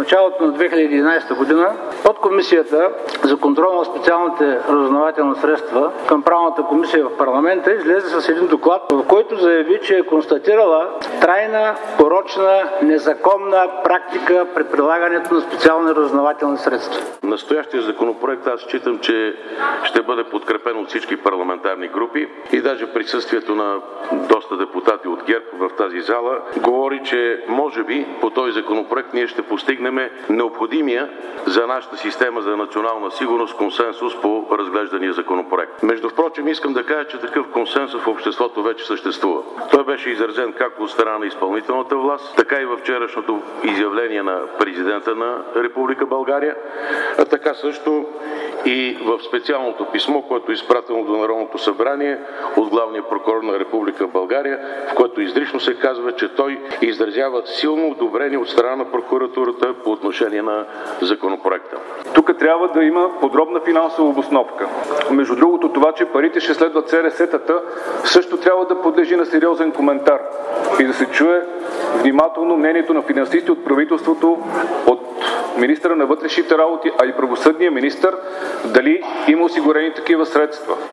началото на 2011 година от Комисията за контрол на специалните разузнавателни средства към Правната комисия в парламента излезе с един доклад, в който заяви, че е констатирала трайна, порочна, незаконна практика при прилагането на специални разузнавателни средства. Настоящия законопроект аз считам, че ще бъде подкрепен от всички парламентарни групи и даже присъствието на доста депутати от ГЕРБ в тази зала говори, че може би по този законопроект ние ще постигнем необходимия за нашата система за национална сигурност консенсус по разглеждания законопроект. Между впрочем, искам да кажа, че такъв консенсус в обществото вече съществува. Той беше изразен както от страна на изпълнителната власт, така и във вчерашното изявление на президента на Република България, а така също и в специалното писмо, което е изпратено до Народното събрание от главния прокурор на Република България, в което изрично се казва, че той изразява силно одобрение от страна на прокуратурата по отношение на законопроекта. Тук трябва да има подробна финансова обосновка. Между другото, това, че парите ще следват СРС-тата, също трябва да подлежи на сериозен коментар и да се чуе внимателно мнението на финансисти от правителството, от министъра на вътрешните работи, а и правосъдния министър, дали има осигурени такива средства.